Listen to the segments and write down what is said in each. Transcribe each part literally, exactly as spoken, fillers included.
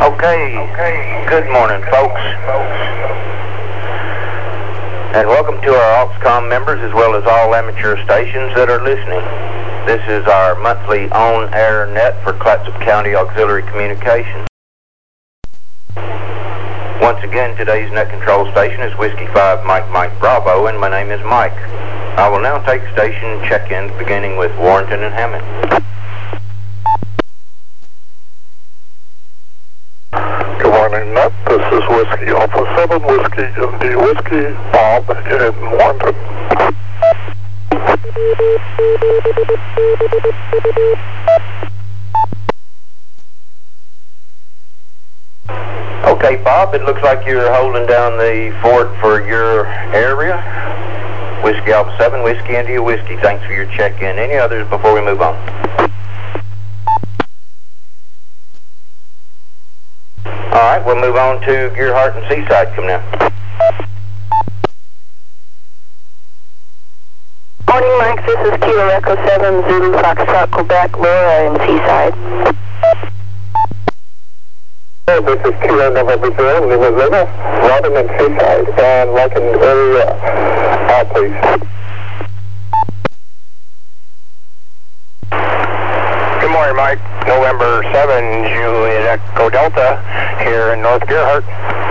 Okay. Okay. Good morning, folks. And welcome to our AUXCOM members as well as all amateur stations that are listening. This is our monthly on-air net for Clatsop County Auxiliary Communications. Once again, today's net control station is Whiskey five Mike Mike Bravo, and my name is Mike. I will now take station check-ins beginning with Warrenton and Hammond. Good morning, Net. This is Whiskey Alpha seven, Whiskey Indy Whiskey, Bob in Warrenton. Okay, Bob, it looks like you're holding down the fort for your area. Whiskey Alpha seven, Whiskey India Whiskey. Thanks for your check-in. Any others before we move on? All right, we'll move on to Gearhart and Seaside. Come now. Morning, Mike. This is Kilo Echo seven, Zulu Foxtrot, Quebec, Laura and Seaside. Hey, this is Kilo November zero, Lima Lima, Robin and Seaside, and like an area out, please. Good morning, Mike. November seven, Juliet Echo Delta, here in North Gearhart.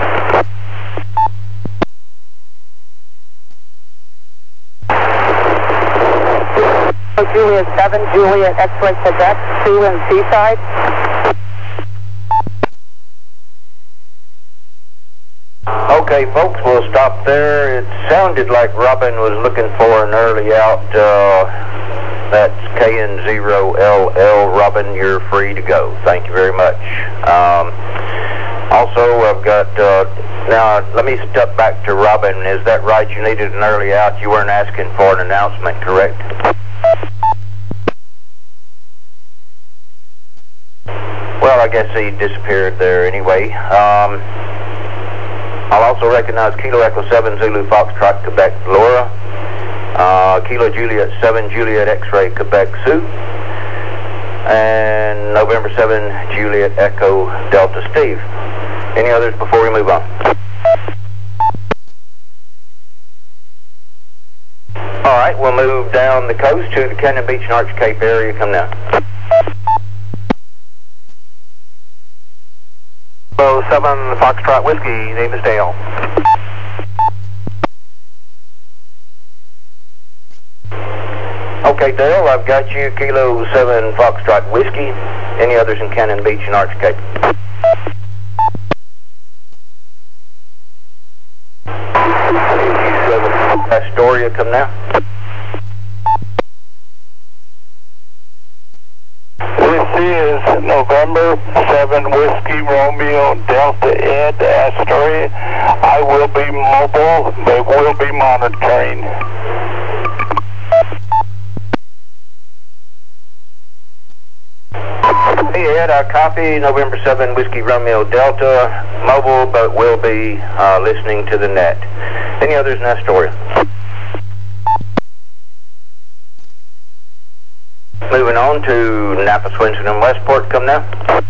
Juliet seven, Juliet X-Ray Quebec, Sue and Seaside. Okay, folks, we'll stop there. It sounded like Robin was looking for an early out. Uh, that's K N zero L L. Robin, you're free to go. Thank you very much. Um, also, I've got, uh, now let me step back to Robin. Is that right? You needed an early out. You weren't asking for an announcement, correct? Well, I guess he disappeared there anyway. Um, I'll also recognize Kilo Echo seven, Zulu Foxtrot, Quebec, Laura. Uh, Kilo Juliet seven, Juliet X-Ray, Quebec, Sioux. And November seven, Juliet Echo Delta, Steve. Any others before we move on? All right, we'll move down the coast to the Cannon Beach and Arch Cape area. Come now. seven, Foxtrot Whiskey, name is Dale. Okay, Dale, I've got you, Kilo seven, Foxtrot Whiskey. Any others in Cannon Beach and Arch Cape? Astoria, come now. This is November seven, Whiskey Romeo Delta Ed, Astoria. I will be mobile. They will be monitoring. Hey, Ed, I copy November seven, Whiskey Romeo Delta, mobile, but will be uh, listening to the net. Any others in Astoria? Moving on to Napa, Swinson, and Westport. Come now.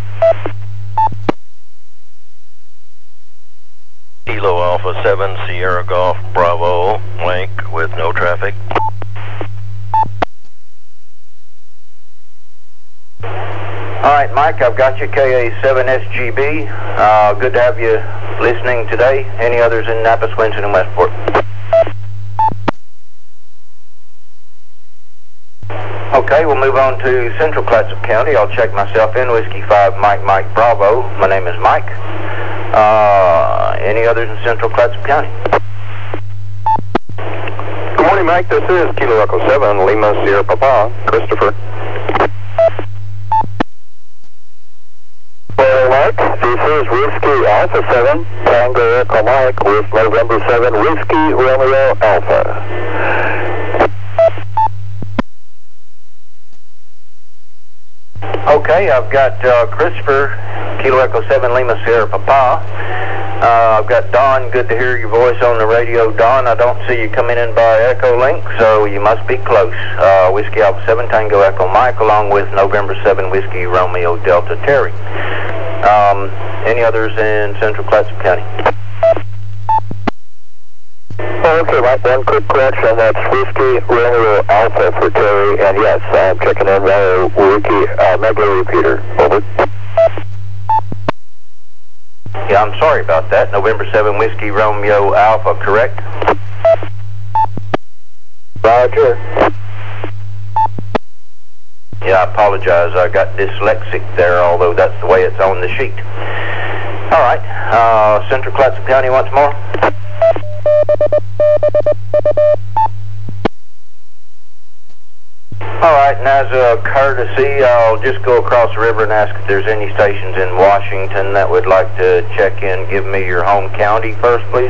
Kilo Alpha seven, Sierra Golf, Bravo, Link with no traffic. All right, Mike, I've got you, K A seven S G B. Uh, good to have you listening today. Any others in Napa, Swinson, and Westport? Okay, we'll move on to Central Clatsop County. I'll check myself in. Whiskey five, Mike Mike Bravo. My name is Mike. Uh, any others in Central Clatsop County? Good morning, Mike. This is Kilo Echo seven, Lima Sierra Papa, Christopher. Well, Mike, this is Whiskey Alpha seven, Tango Echo Mike with November seven, Whiskey Romeo Alpha. Okay, I've got uh, Christopher, Kilo Echo seven, Lima Sierra Papa. Uh, I've got Don. Good to hear your voice on the radio, Don. I don't see you coming in by Echo Link, so you must be close. Uh, Whiskey Alpha seven, Tango Echo Mike, along with November seven, Whiskey Romeo Delta Terry. Um, Any others in central Clatsop County? Okay, Mike, one quick correction. That's Whiskey Romeo Alpha for Terry, and yes, I'm checking in via wiki, uh, Mega Repeater. Over. Yeah, I'm sorry about that. November seven Whiskey Romeo Alpha, correct? Roger. Yeah, I apologize. I got dyslexic there, although that's the way it's on the sheet. All right, uh, central Clatsop County once more. All right, and as a courtesy, I'll just go across the river and ask if there's any stations in Washington that would like to check in. Give me your home county first, please.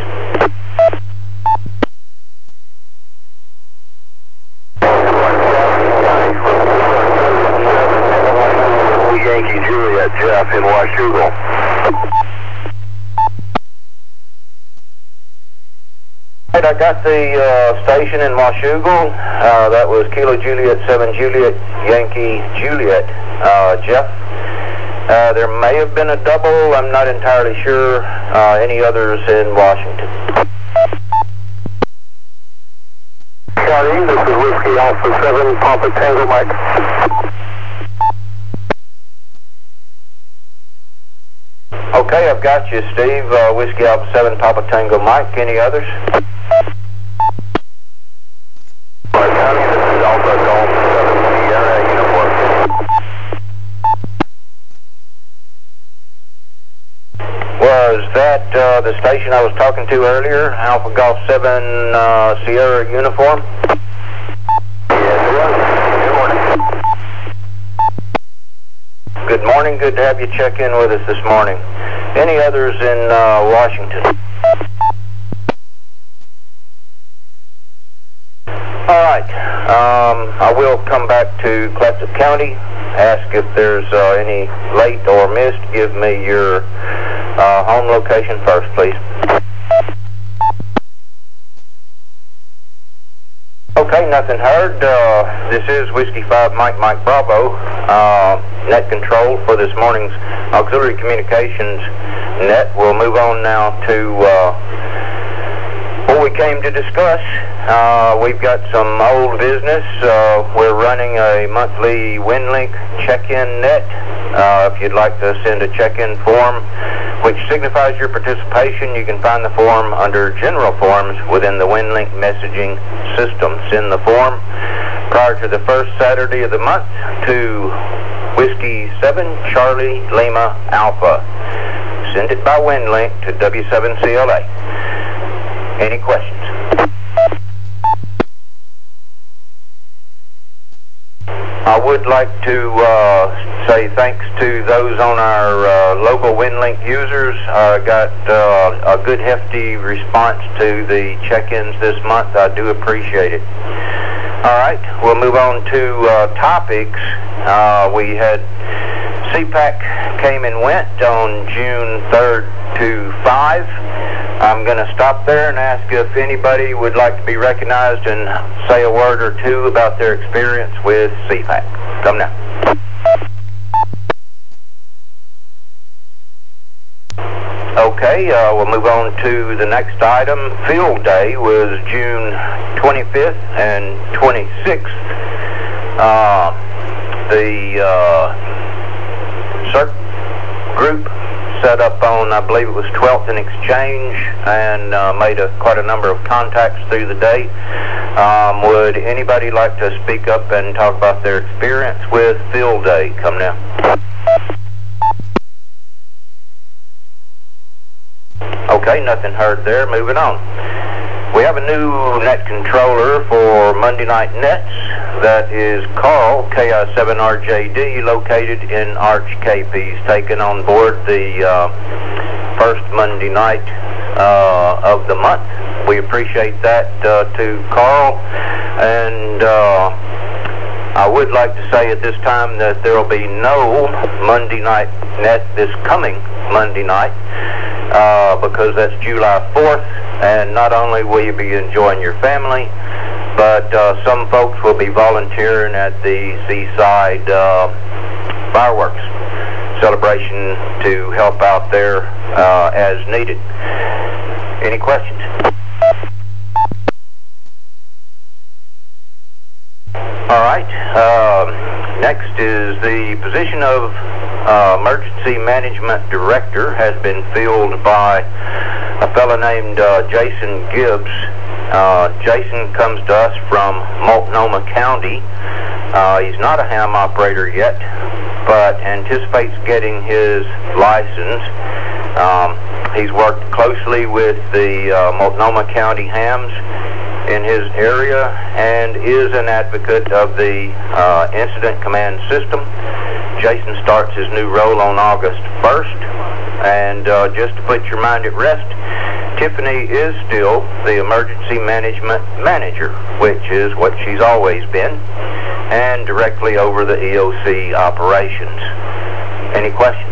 Yankee Juliet, Jeff in Washougal. I got the uh, station in Washougal. Uh, that was Kilo Juliet seven Juliet Yankee Juliet. Uh, Jeff, uh, there may have been a double. I'm not entirely sure. Uh, any others in Washington? County, this is Whiskey Alpha seven, Papa Tango Mike. Okay, I've got you, Steve. Uh, Whiskey Alpha seven, Papa Tango Mike. Any others? Was that uh, the station I was talking to earlier, Alpha Golf seven uh, Sierra Uniform? Yes, it was. Good morning. Good morning. Good to have you check in with us this morning. Any others in uh, Washington? All right. Um, I will come back to Clatsop County, ask if there's uh, any late or missed. Give me your uh, home location first, please. Okay, nothing heard. Uh, this is Whiskey five Mike Mike Bravo. Uh, net control for this morning's auxiliary communications net. We'll move on now to uh, what we came to discuss. Uh, we've got some old business. Uh, we're running a monthly WinLink check-in net. Uh, if you'd like to send a check-in form, which signifies your participation, you can find the form under General Forms within the WinLink messaging system. Send the form prior to the first Saturday of the month to Whiskey seven Charlie Lima Alpha. Send it by WinLink to W seven C L A. Any questions? I would like to uh, say thanks to those on our uh, local WinLink users. I uh, got uh, a good hefty response to the check-ins this month. I do appreciate it. All right, we'll move on to uh, topics. Uh, we had C PAC came and went on June third to five. I'm going to stop there and ask if anybody would like to be recognized and say a word or two about their experience with C PAC. Come now. Okay, uh, we'll move on to the next item. Field Day was June twenty-fifth and twenty-sixth. Uh, the uh, C E R C group set up on, I believe it was twelfth and Exchange, and uh, made a, quite a number of contacts through the day. Um, would anybody like to speak up and talk about their experience with Field Day? Come now. Okay, nothing heard there. Moving on. We have a new net controller for Monday Night Nets. That is Carl, K I seven R J D, located in Arch Cape. He's taken on board the uh, first Monday night uh, of the month. We appreciate that uh, to Carl. And uh, I would like to say at this time that there will be no Monday Night Net this coming Monday night, uh, because that's July fourth. And not only will you be enjoying your family, but uh, some folks will be volunteering at the Seaside uh, fireworks celebration to help out there uh, as needed. Any questions? All right. Um, next is the position of uh, Emergency Management Director has been filled by a fellow named uh, Jason Gibbs. Uh, Jason comes to us from Multnomah County. Uh, he's not a ham operator yet, but anticipates getting his license. Um, he's worked closely with the uh, Multnomah County hams in his area and is an advocate of the uh, Incident Command System. Jason starts his new role on August first, and uh, just to put your mind at rest, Tiffany is still the Emergency Management Manager, which is what she's always been, and directly over the E O C operations. Any questions?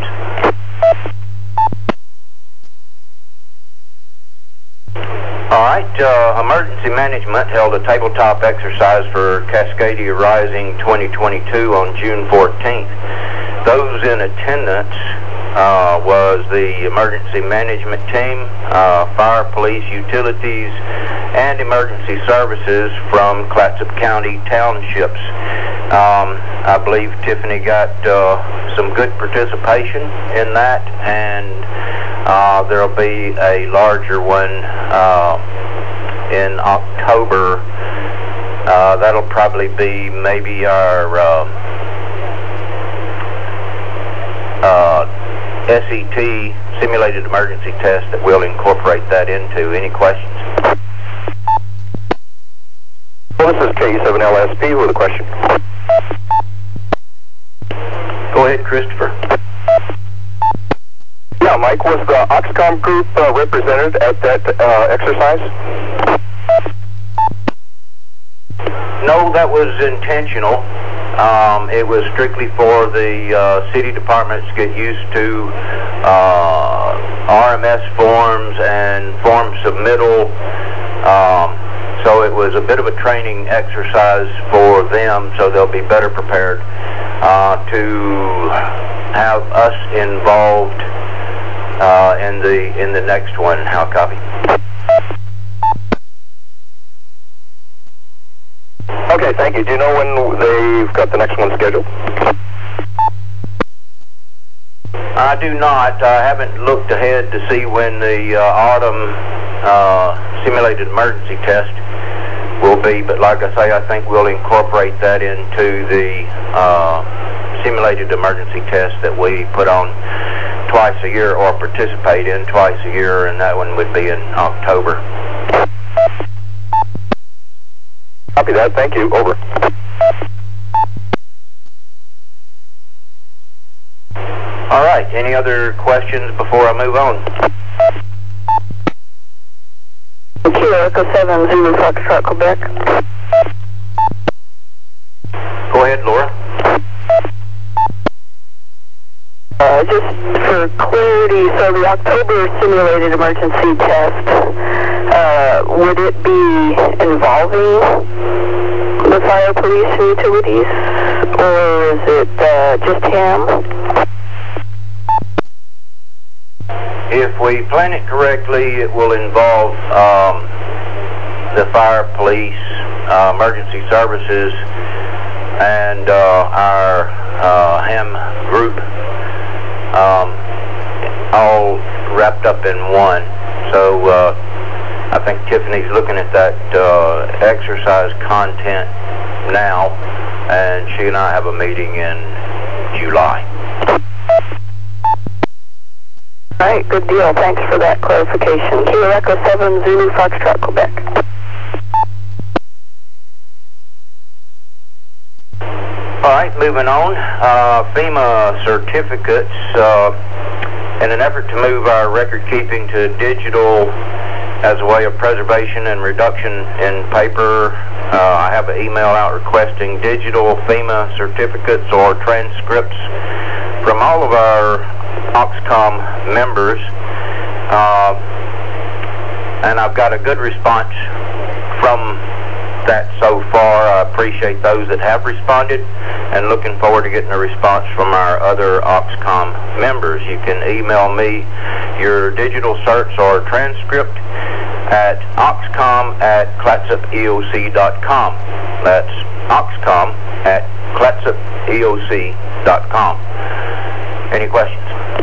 All right, uh, Emergency Management held a tabletop exercise for Cascadia Rising twenty twenty-two on June fourteenth. Those in attendance uh, was the Emergency Management Team, uh, Fire, Police, Utilities, and Emergency Services from Clatsop County Townships. Um, I believe Tiffany got uh, some good participation in that, and uh, there will be a larger one uh, in October. Uh, that'll probably be maybe our uh, uh, S E T, Simulated Emergency Test, that we'll incorporate that into. Any questions? Well, this is K E seven L S P with a question. Go ahead, Christopher. Yeah, Mike, was the Oxcom group uh, represented at that uh, exercise? No, that was intentional. Um, it was strictly for the uh, city departments to get used to uh, R M S forms and form submittal. Um, so it was a bit of a training exercise for them, so they'll be better prepared uh, to have us involved uh, in the in the next one. How copy? Okay, thank you. Do you know when they've got the next one scheduled? I do not. I haven't looked ahead to see when the uh, autumn uh, simulated emergency test will be, but like I say, I think we'll incorporate that into the uh, simulated emergency test that we put on twice a year, or participate in twice a year, and that one would be in October. Copy that. Thank you. Over. All right. Any other questions before I move on? Kilo Echo seven, Zulu Foxtrot, Quebec. Go ahead, Laura. Uh, just for clarity, so the October simulated emergency test, uh, would it be involving the fire, police, and utilities, or is it uh, just ham? If we plan it correctly, it will involve um, the fire, police, uh, emergency services, and uh, our uh, ham group, um, all wrapped up in one. So uh, I think Tiffany's looking at that uh, exercise content now, and she and I have a meeting in July. All right, good deal. Thanks for that clarification. Kilo Echo seven, Zulu Foxtrot, Quebec. All right, moving on. Uh, FEMA certificates. Uh, in an effort to move our record keeping to digital as a way of preservation and reduction in paper, uh, I have an email out requesting digital FEMA certificates or transcripts from all of our Oxcom members, uh, and I've got a good response from that so far. I appreciate those that have responded, and looking forward to getting a response from our other Oxcom members. You can email me your digital certs or transcript at oxcom at clatsop E O C dot com. That's oxcom at clatsop E O C dot com. Any questions?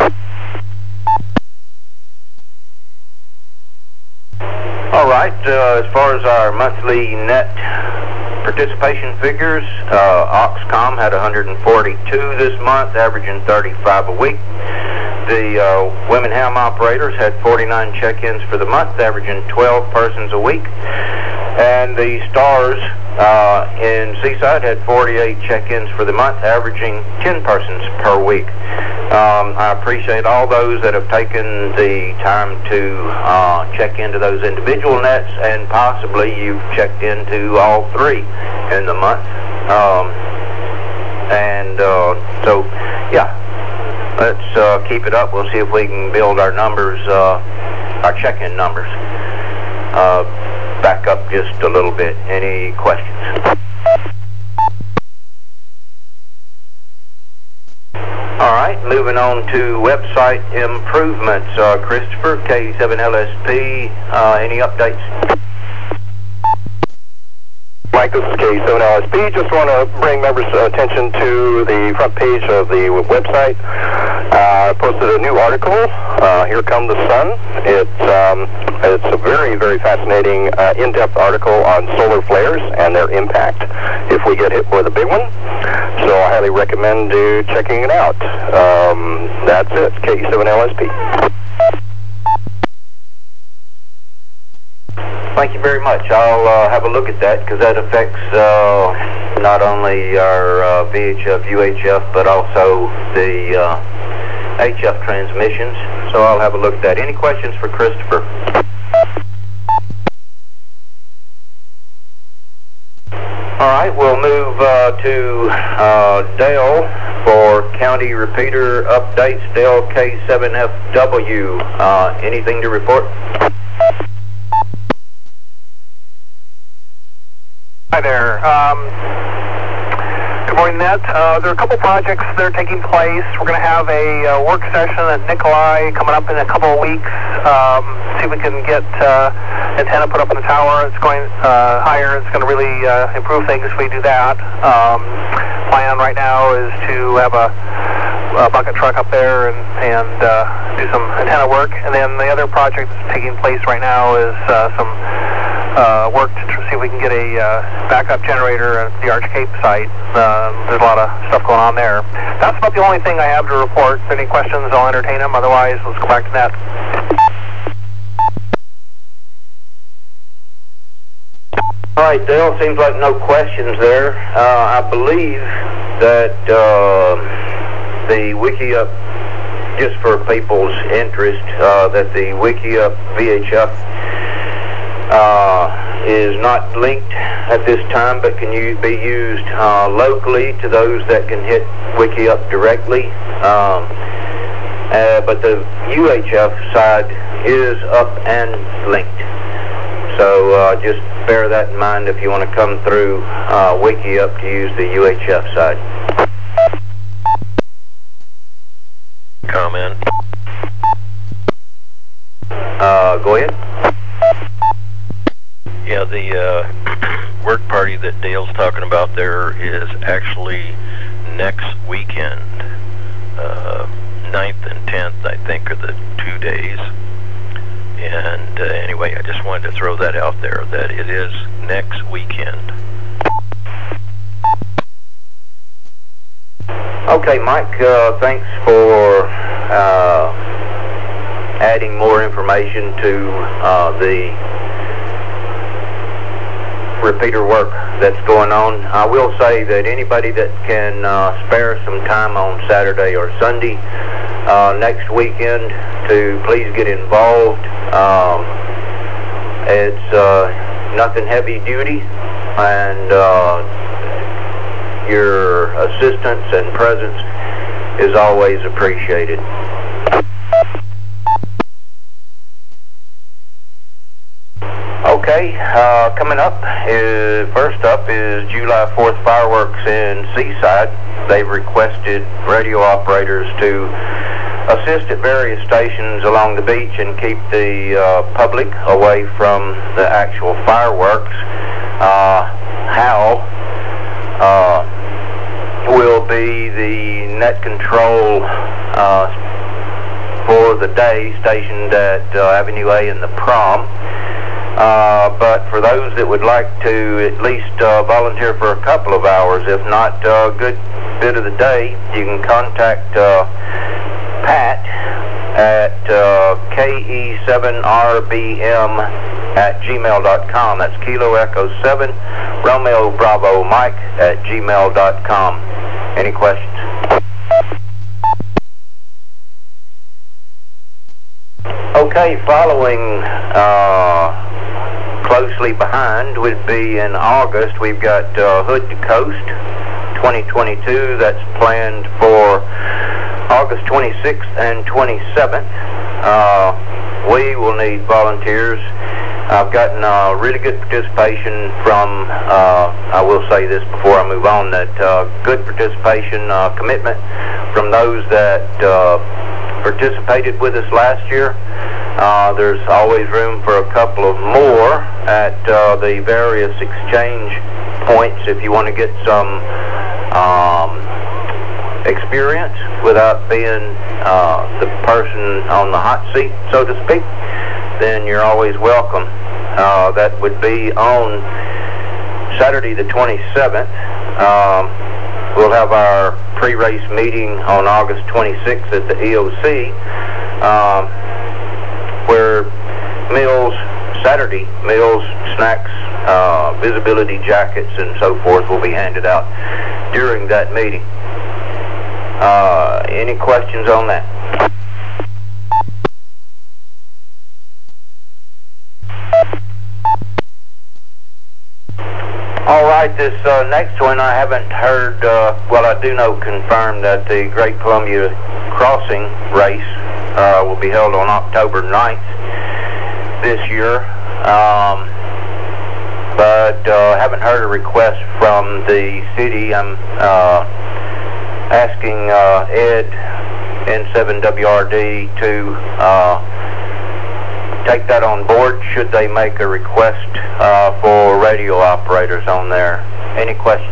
All right, uh, as far as our monthly net participation figures, uh, Oxcom had one hundred forty-two this month, averaging thirty-five a week. The uh, women ham operators had forty-nine check-ins for the month, averaging twelve persons a week. And the stars uh, in Seaside had forty-eight check-ins for the month, averaging ten persons per week. Um, I appreciate all those that have taken the time to uh, check into those individual nets, and possibly you've checked into all three in the month. Um, and uh, so, yeah, let's uh, keep it up. We'll see if we can build our numbers, uh, our check-in numbers, uh, back up just a little bit. Any questions? All right, moving on to website improvements. Uh, Christopher, K seven L S P, uh, any updates? Mike, this is K seven L S P. Just want to bring members' attention to the front page of the website. I uh, posted a new article, uh, Here Come the Sun. It's, um, it's a very, very fascinating, uh, in-depth article on solar flares and their impact if we get hit with a big one. So I highly recommend uh, checking it out. Um, that's it, K seven L S P. Thank you very much. I'll uh, have a look at that, because that affects uh, not only our uh, V H F, U H F, but also the uh, H F transmissions. So I'll have a look at that. Any questions for Christopher? All right, we'll move uh, to uh, Dale for county repeater updates. Dale K seven F W. Uh, anything to report? Hi there. Um, good morning, Ned. Uh, there are a couple projects that are taking place. We're going to have a uh, work session at Nikolai coming up in a couple of weeks. Um, see if we can get uh, antenna put up in the tower. It's going uh, higher. It's going to really uh, improve things if we do that. Um, plan right now is to have a, a bucket truck up there and, and uh, do some antenna work. And then the other project that's taking place right now is uh, some Uh, work to see if we can get a uh, backup generator at the Arch Cape site. Uh, there's a lot of stuff going on there. That's about the only thing I have to report. If there are any questions, I'll entertain them. Otherwise, let's go back to that. All right, Dale, seems like no questions there. Uh, I believe that uh, the WikiUp, just for people's interest, uh, that the WikiUp V H F Uh, is not linked at this time, but can you be used uh, locally to those that can hit WikiUp directly. Um, uh, but the U H F side is up and linked. So uh, just bear that in mind if you want to come through uh, WikiUp to use the U H F side. Comment. Uh, go ahead. Yeah, the uh, work party that Dale's talking about there is actually next weekend. Uh, ninth and tenth, I think, are the two days. And uh, anyway, I just wanted to throw that out there, that it is next weekend. Okay, Mike, uh, thanks for uh, adding more information to uh, the repeater work that's going on. I will say that anybody that can uh, spare some time on Saturday or Sunday uh, next weekend to please get involved. Um, it's uh, nothing heavy duty, and uh, your assistance and presence is always appreciated. Okay. Okay, uh, coming up, is, first up is July fourth fireworks in Seaside. They've requested radio operators to assist at various stations along the beach and keep the uh, public away from the actual fireworks. Uh, Hal uh, will be the net control uh, for the day stationed at uh, Avenue A in the prom. Uh, but for those that would like to at least uh, volunteer for a couple of hours, if not a good bit of the day, you can contact uh, Pat at uh, K E seven R B M at gmail dot com. That's Kilo Echo seven, Romeo Bravo Mike at gmail dot com. Any questions? Okay, following uh, closely behind would be in August. We've got uh, Hood to Coast twenty twenty-two. That's planned for August twenty-sixth and twenty-seventh. Uh, we will need volunteers. I've gotten uh, really good participation from, uh, I will say this before I move on, that uh, good participation, uh, commitment from those that uh, participated with us last year. Uh, there's always room for a couple of more at uh, the various exchange points if you want to get some um, experience without being uh, the person on the hot seat, so to speak. Then you're always welcome. Uh, that would be on Saturday the twenty-seventh. Um, we'll have our pre-race meeting on August twenty-sixth at the E O C, um, where meals, Saturday meals, snacks, uh, visibility jackets, and so forth will be handed out during that meeting. Uh, any questions on that? All right, this uh, next one I haven't heard, uh, well, I do know confirmed that the Great Columbia Crossing race uh, will be held on October ninth this year, um, but uh, haven't heard a request from the city. I'm uh, asking uh, Ed, N seven W R D, to uh, take that on board should they make a request uh, for radio operators on there. Any questions?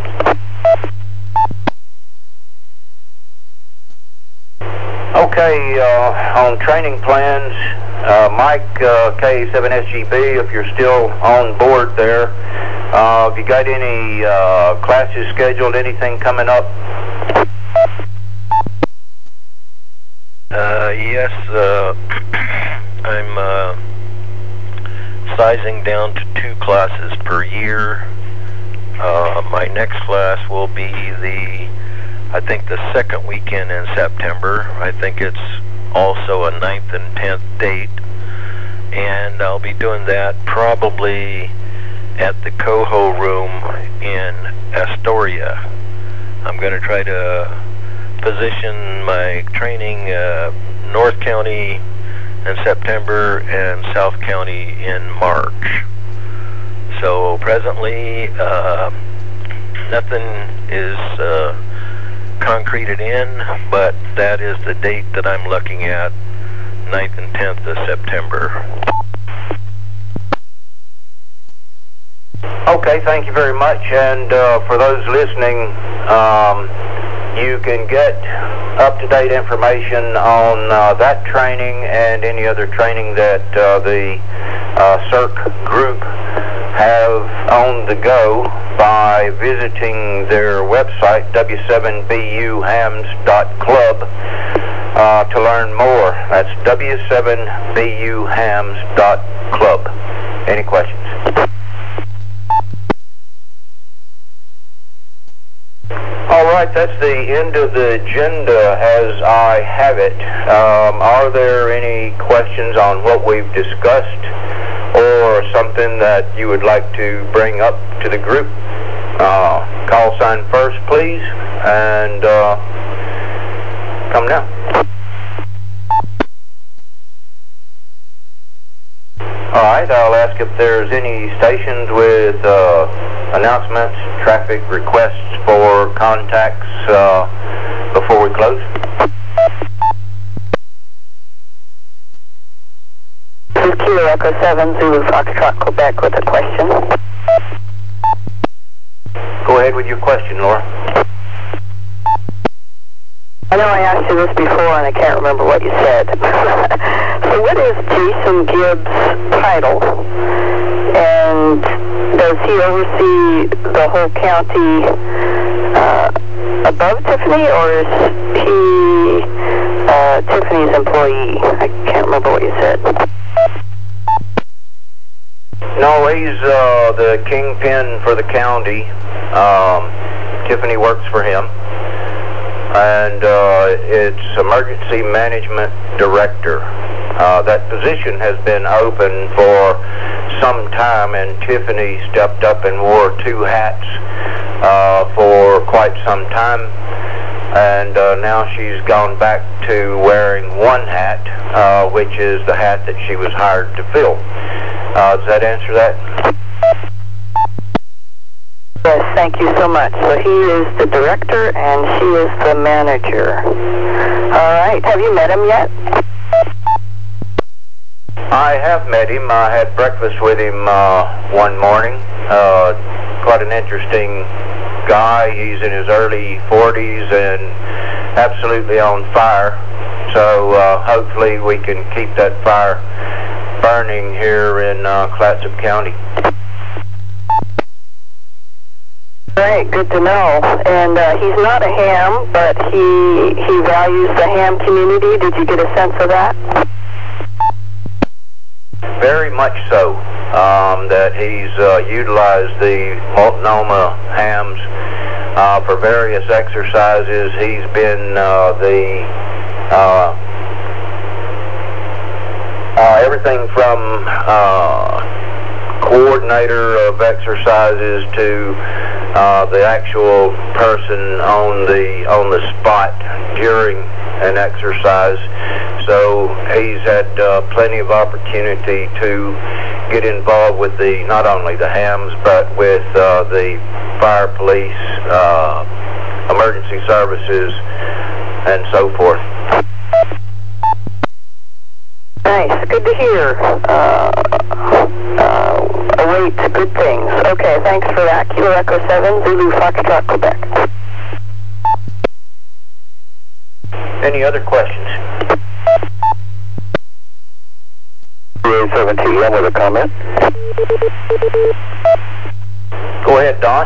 Okay, uh, on training plans, uh, Mike, uh, K seven S G B, if you're still on board there, uh, have you got any uh, classes scheduled, anything coming up? Uh, yes, uh, I'm uh, sizing down to two classes per year. Uh, my next class will be the, I think, the second weekend in September. I think it's also a ninth and tenth date. And I'll be doing that probably at the Coho Room in Astoria. I'm going to try to position my training uh, North County in September and South County in March. So presently, uh, nothing is uh, concreted in, but that is the date that I'm looking at, ninth and tenth of September. Okay, thank you very much. And uh, for those listening, um, you can get up-to-date information on uh, that training and any other training that uh, the uh, C E R C group have on the go by visiting their website, W seven B U hams dot club, uh, to learn more. That's W seven B U hams dot club. Any questions? All right, that's the end of the agenda as I have it. Um, are there any questions on what we've discussed or something that you would like to bring up to the group? Uh, call sign first, please, and uh, come now. All right. right, I'll ask if there's any stations with uh, announcements, traffic requests for contacts uh, before we close. This is Kilo Echo seven, Zulu Foxtrot, Quebec with a question. Go ahead with your question, Laura. I know I asked you this before and I can't remember what you said. So what is Jason Gibbs' title? And does he oversee the whole county uh, above Tiffany, or is he uh, Tiffany's employee? I can't remember what you said. No, he's uh, the kingpin for the county. Um, Tiffany works for him. And uh, it's Emergency Management Director. Uh, that position has been open for some time, and Tiffany stepped up and wore two hats uh, for quite some time. And uh, now she's gone back to wearing one hat, uh, which is the hat that she was hired to fill. Uh, does that answer that? Yes, thank you so much. So he is the director and she is the manager. All right, have you met him yet? I have met him. I had breakfast with him uh, one morning. Uh, quite an interesting guy. He's in his early forties and absolutely on fire. So uh, hopefully we can keep that fire burning here in uh, Clatsop County. Great, good to know. And uh, he's not a ham, but he he values the ham community. Did you get a sense of that? Very much so. Um, that he's uh, utilized the Multnomah hams uh, for various exercises. He's been uh, the uh, uh, everything from uh, coordinator of exercises to uh, the actual person on the on the spot during an exercise. So he's had uh, plenty of opportunity to get involved with the not only the hams but with uh, the fire, police, uh, emergency services, and so forth. Nice, good to hear. Uh, uh, await good things. Okay, thanks for that. Kilo Echo seven, Zulu Foxtrot, Quebec. Any other questions? seven T M with a comment. Go ahead, Don.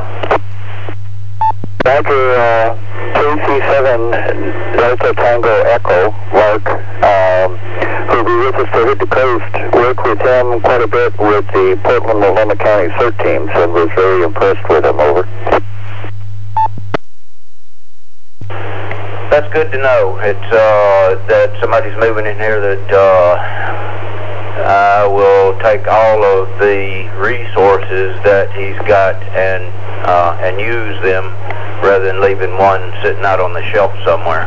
Roger, uh, K C seven Delta Tango Echo, Mark, um, who'll be with us to hit the coast, worked with him quite a bit with the Portland-Multnomah County CERT teams and was very impressed with him, over. That's good to know. It's uh, that somebody's moving in here that uh, I will take all of the resources that he's got and uh, and use them rather than leaving one sitting out on the shelf somewhere.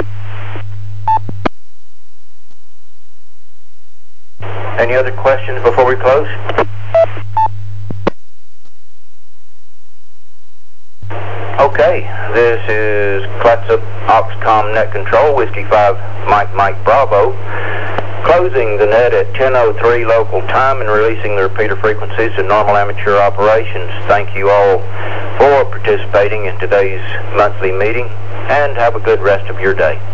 Any other questions before we close? Okay, this is Clatsop Oxcom Net Control, Whiskey five Mike Mike Bravo, closing the net at ten oh three local time and releasing the repeater frequencies to normal amateur operations. Thank you all for participating in today's monthly meeting, and have a good rest of your day.